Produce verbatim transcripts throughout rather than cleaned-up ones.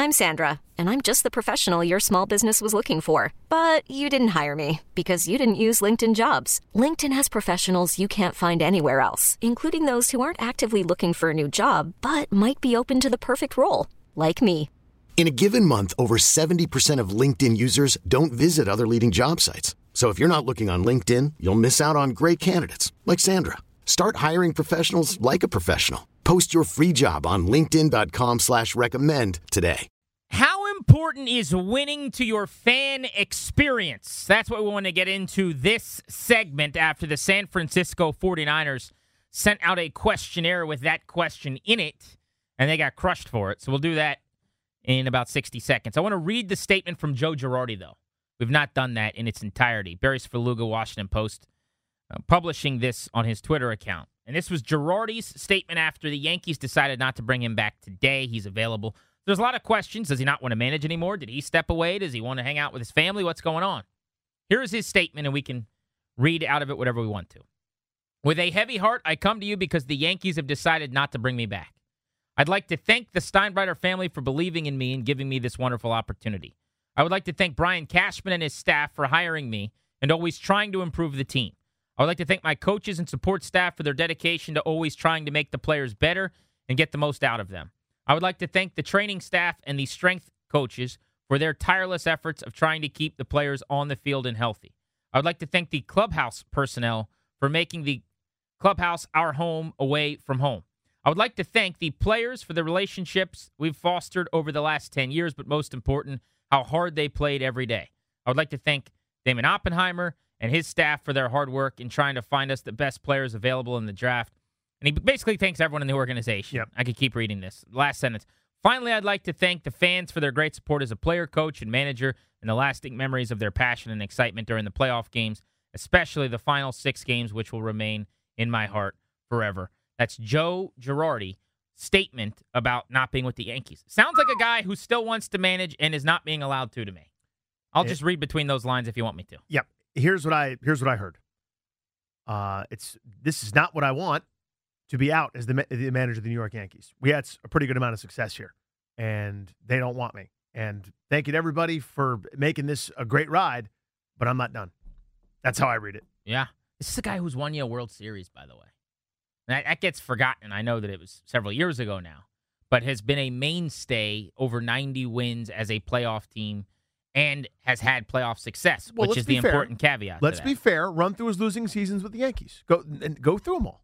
I'm Sandra, and I'm just the professional your small business was looking for. But you didn't hire me because you didn't use LinkedIn Jobs. LinkedIn has professionals you can't find anywhere else, including those who aren't actively looking for a new job, but might be open to the perfect role, like me. In a given month, over seventy percent of LinkedIn users don't visit other leading job sites. So if you're not looking on LinkedIn, you'll miss out on great candidates like Sandra. Start hiring professionals like a professional. Post your free job on linkedin.com slash recommend today. How important is winning to your fan experience? That's what we want to get into this segment after the San Francisco forty-niners sent out a questionnaire with that question in it, and they got crushed for it. So we'll do that in about sixty seconds. I want to read the statement from Joe Girardi, though. We've not done that in its entirety. Barry Svrluga, Washington Post, uh, publishing this on his Twitter account. And this was Girardi's statement after the Yankees decided not to bring him back today. He's available. There's a lot of questions. Does he not want to manage anymore? Did he step away? Does he want to hang out with his family? What's going on? Here is his statement, and we can read out of it whatever we want to. With a heavy heart, I come to you because the Yankees have decided not to bring me back. I'd like to thank the Steinbrenner family for believing in me and giving me this wonderful opportunity. I would like to thank Brian Cashman and his staff for hiring me and always trying to improve the team. I would like to thank my coaches and support staff for their dedication to always trying to make the players better and get the most out of them. I would like to thank the training staff and the strength coaches for their tireless efforts of trying to keep the players on the field and healthy. I would like to thank the clubhouse personnel for making the clubhouse our home away from home. I would like to thank the players for the relationships we've fostered over the last ten years, but most important, how hard they played every day. I would like to thank Damon Oppenheimer and his staff for their hard work in trying to find us the best players available in the draft. And he basically thanks everyone in the organization. Yep. I could keep reading this. Last sentence. Finally, I'd like to thank the fans for their great support as a player, coach, and manager, and the lasting memories of their passion and excitement during the playoff games, especially the final six games, which will remain in my heart forever. That's Joe Girardi statement about not being with the Yankees. Sounds like a guy who still wants to manage and is not being allowed to to me. I'll it, just read between those lines if you want me to. Yep. Here's what I here's what I heard. Uh, it's this is not what I want to be out as the, the manager of the New York Yankees. We had a pretty good amount of success here, and they don't want me. And thank you to everybody for making this a great ride, but I'm not done. That's how I read it. Yeah. This is a guy who's won you a World Series, by the way. That, that gets forgotten. I know that it was several years ago now, but has been a mainstay, over ninety wins as a playoff team, and has had playoff success, well, which is the fair. important caveat. Let's to be fair. Run through his losing seasons with the Yankees. Go and go through them all.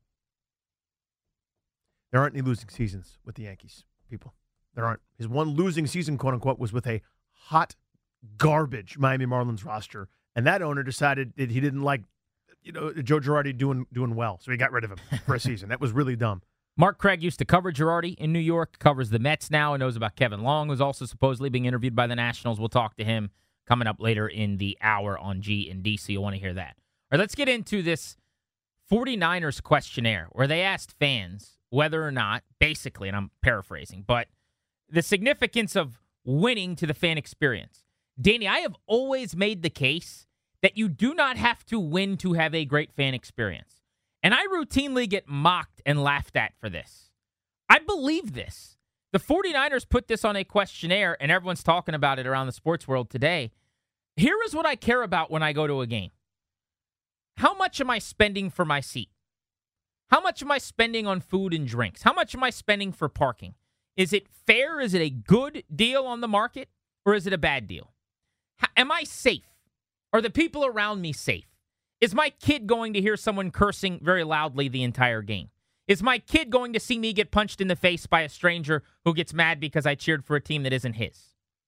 There aren't any losing seasons with the Yankees, people. There aren't. His one losing season, quote unquote, was with a hot garbage Miami Marlins roster, and that owner decided that he didn't like, you know, Joe Girardi doing doing well, so he got rid of him for a season. That was really dumb. Mark Craig used to cover Girardi in New York, covers the Mets now, and knows about Kevin Long, who's also supposedly being interviewed by the Nationals. We'll talk to him coming up later in the hour on G and D, so you'll want to hear that. All right, let's get into this forty-niners questionnaire where they asked fans whether or not, basically, and I'm paraphrasing, but the significance of winning to the fan experience. Danny, I have always made the case that you do not have to win to have a great fan experience. And I routinely get mocked and laughed at for this. I believe this. The forty-niners put this on a questionnaire, and everyone's talking about it around the sports world today. Here is what I care about when I go to a game. How much am I spending for my seat? How much am I spending on food and drinks? How much am I spending for parking? Is it fair? Is it a good deal on the market? Or is it a bad deal? How, am I safe? Are the people around me safe? Is my kid going to hear someone cursing very loudly the entire game? Is my kid going to see me get punched in the face by a stranger who gets mad because I cheered for a team that isn't his?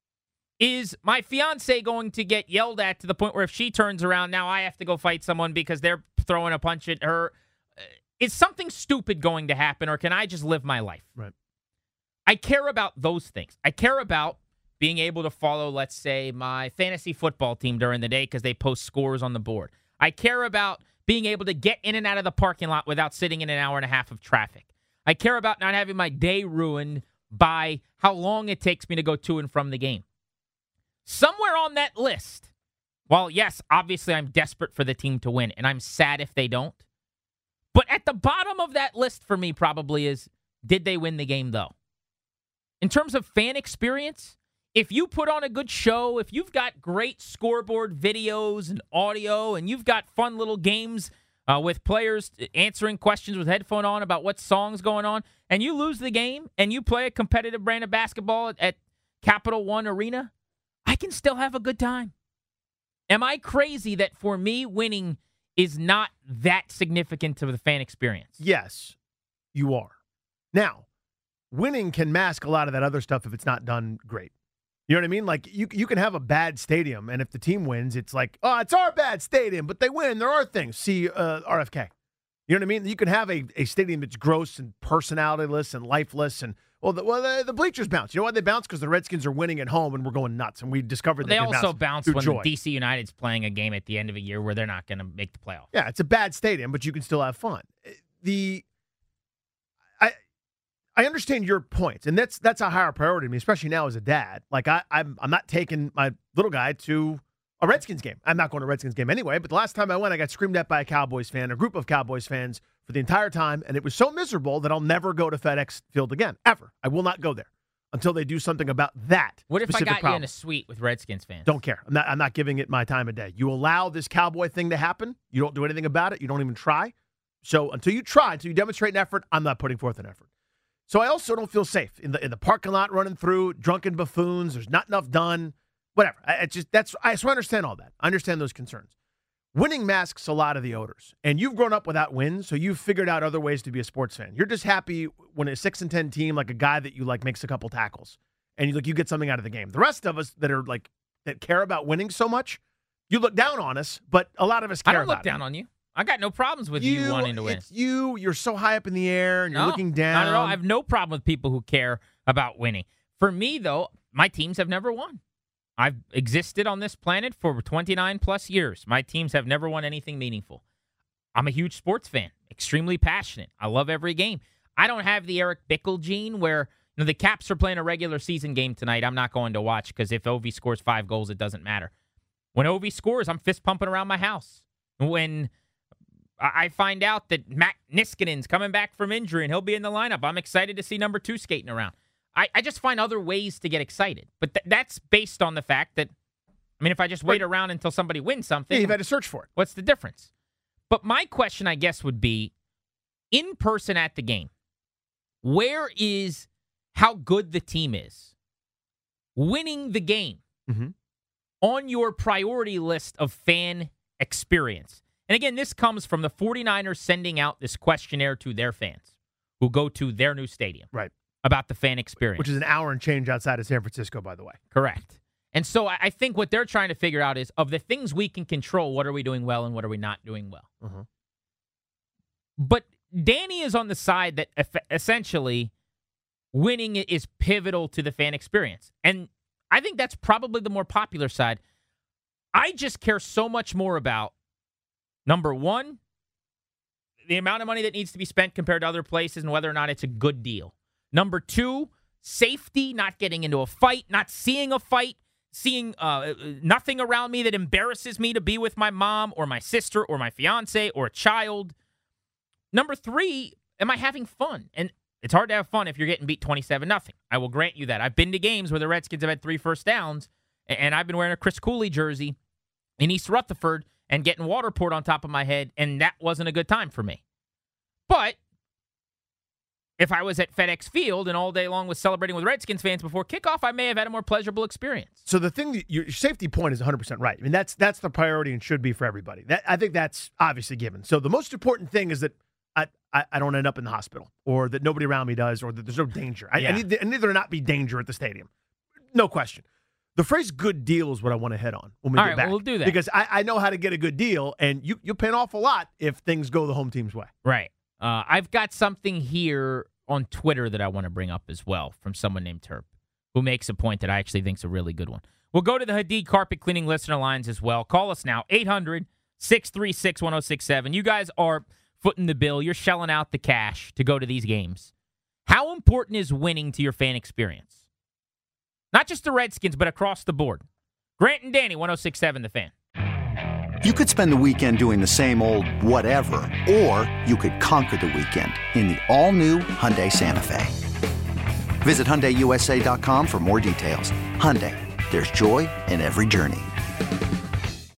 Is my fiance going to get yelled at to the point where if she turns around, now I have to go fight someone because they're throwing a punch at her? Is something stupid going to happen, or can I just live my life? Right. I care about those things. I care about being able to follow, let's say, my fantasy football team during the day because they post scores on the board. I care about being able to get in and out of the parking lot without sitting in an hour and a half of traffic. I care about not having my day ruined by how long it takes me to go to and from the game. Somewhere on that list, while yes, obviously I'm desperate for the team to win, and I'm sad if they don't, but at the bottom of that list for me probably is, did they win the game though? In terms of fan experience, if you put on a good show, if you've got great scoreboard videos and audio, and you've got fun little games uh, with players answering questions with headphone on about what song's going on, and you lose the game and you play a competitive brand of basketball at, at Capital One Arena, I can still have a good time. Am I crazy that for me, winning is not that significant to the fan experience? Yes, you are. Now, winning can mask a lot of that other stuff if it's not done great. You know what I mean? Like, you you can have a bad stadium, and if the team wins, it's like, oh, it's our bad stadium, but they win. There are things. See uh, R F K. You know what I mean? You can have a, a stadium that's gross and personalityless and lifeless, and, well, the, well, the, the bleachers bounce. You know why they bounce? Because the Redskins are winning at home, and we're going nuts, and we discovered they, they they also bounce when joy. D C United's playing a game at the end of a year where they're not going to make the playoffs. Yeah, it's a bad stadium, but you can still have fun. The I I understand your points, and that's that's a higher priority to me, especially now as a dad. Like I, I'm I'm not taking my little guy to a Redskins game. I'm not going to a Redskins game anyway. But the last time I went, I got screamed at by a Cowboys fan, a group of Cowboys fans, for the entire time, and it was so miserable that I'll never go to FedEx Field again, ever. I will not go there until they do something about that. What if I got problem. you in a suite with Redskins fans? Don't care. I'm not. I'm not giving it my time of day. You allow this Cowboy thing to happen. You don't do anything about it. You don't even try. So until you try, until you demonstrate an effort, I'm not putting forth an effort. So I also don't feel safe in the in the parking lot, running through drunken buffoons. There's not enough done. Whatever. I, I just that's I so I understand all that. I understand those concerns. Winning masks a lot of the odors, and you've grown up without wins, so you've figured out other ways to be a sports fan. You're just happy when a six and ten team, like a guy that you like, makes a couple tackles, and you like you get something out of the game. The rest of us that are like that care about winning so much, you look down on us, but a lot of us care I don't about look down it. on you. I got no problems with you, you wanting to win. It's you. You're so high up in the air, and you're no, looking down. Not at all. I have no problem with people who care about winning. For me, though, my teams have never won. I've existed on this planet for twenty-nine plus years. My teams have never won anything meaningful. I'm a huge sports fan, extremely passionate. I love every game. I don't have the Eric Bickle gene where you know, the Caps are playing a regular season game tonight. I'm not going to watch because if Ovi scores five goals, it doesn't matter. When Ovi scores, I'm fist pumping around my house. When I find out that Matt Niskanen's coming back from injury and he'll be in the lineup, I'm excited to see number two skating around. I, I just find other ways to get excited. But th- that's based on the fact that, I mean, if I just wait right. around until somebody wins something. Yeah, you've had to search for it. What's the difference? But my question, I guess, would be, in person at the game, where is how good the team is? Winning the game mm-hmm. on your priority list of fan experience. And again, this comes from the 49ers sending out this questionnaire to their fans who go to their new stadium. Right. About the fan experience. Which is an hour and change outside of San Francisco, by the way. Correct. And so I think what they're trying to figure out is, of the things we can control, what are we doing well and what are we not doing well? Uh-huh. But Danny is on the side that essentially winning is pivotal to the fan experience. And I think that's probably the more popular side. I just care so much more about, number one, the amount of money that needs to be spent compared to other places and whether or not it's a good deal. Number two, safety, not getting into a fight, not seeing a fight, seeing uh, nothing around me that embarrasses me to be with my mom or my sister or my fiance or a child. Number three, am I having fun? And it's hard to have fun if you're getting beat twenty-seven nothing. I will grant you that. I've been to games where the Redskins have had three first downs, and I've been wearing a Chris Cooley jersey in East Rutherford and getting water poured on top of my head, and that wasn't a good time for me. But if I was at FedEx Field and all day long was celebrating with Redskins fans before kickoff, I may have had a more pleasurable experience. So the thing, that your safety point is one hundred percent right. I mean, that's that's the priority and should be for everybody. That I think that's obviously given. So the most important thing is that I, I, I don't end up in the hospital, or that nobody around me does, or that there's no danger. I, yeah. I, need, I need there not be danger at the stadium. No question. The phrase "good deal" is what I want to hit on when we all get right, back. We'll do that. Because I, I know how to get a good deal, and you, you'll pay an awful lot if things go the home team's way. Right. Uh, I've got something here on Twitter that I want to bring up as well from someone named Terp, who makes a point that I actually think is a really good one. We'll go to the Hadid Carpet Cleaning listener lines as well. Call us now, eight hundred, six three six, one oh six seven. You guys are footing the bill. You're shelling out the cash to go to these games. How important is winning to your fan experience? Not just the Redskins, but across the board. Grant and Danny, one oh six seven, The Fan. You could spend the weekend doing the same old whatever, or you could conquer the weekend in the all-new Hyundai Santa Fe. Visit Hyundai U S A dot com for more details. Hyundai, there's joy in every journey.